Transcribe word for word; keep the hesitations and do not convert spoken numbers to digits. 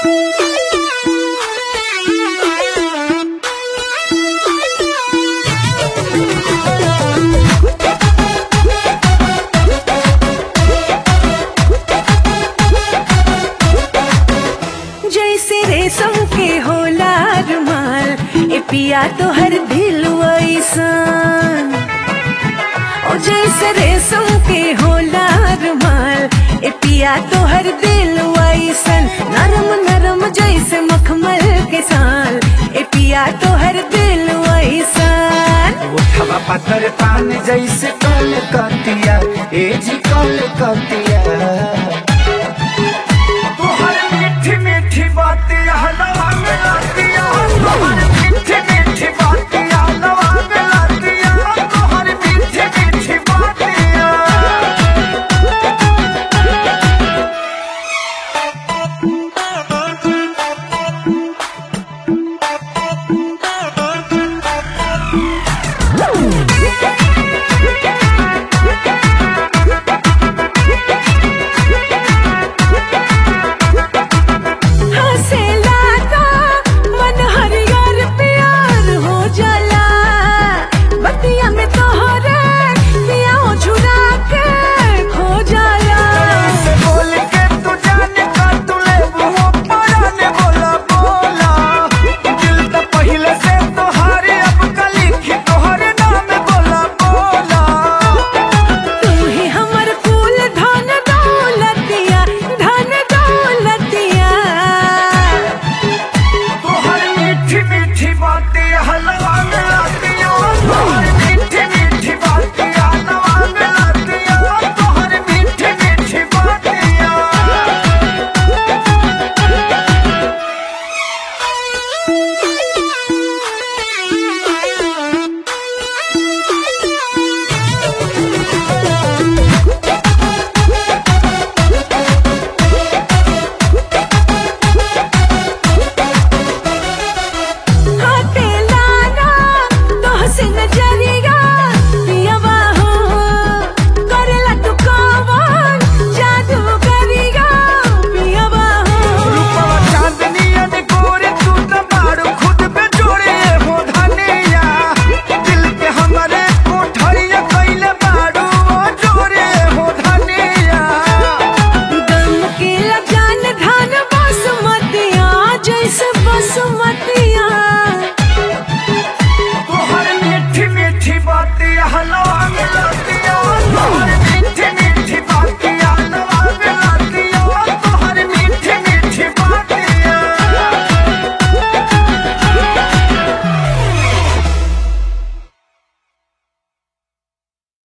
जैसे रेशम के होला रुमाल ए पिया तो हर दिल वैसन। ओ जैसे रेशम के होला रुमाल ए पिया तो हर दिल वैसन। नरम नरम जैसे मखमल के साल ए पिया तो हर दिल वैसन। उठवा पत्थर पान जैसे कल कतिया ए जी कल कतिया।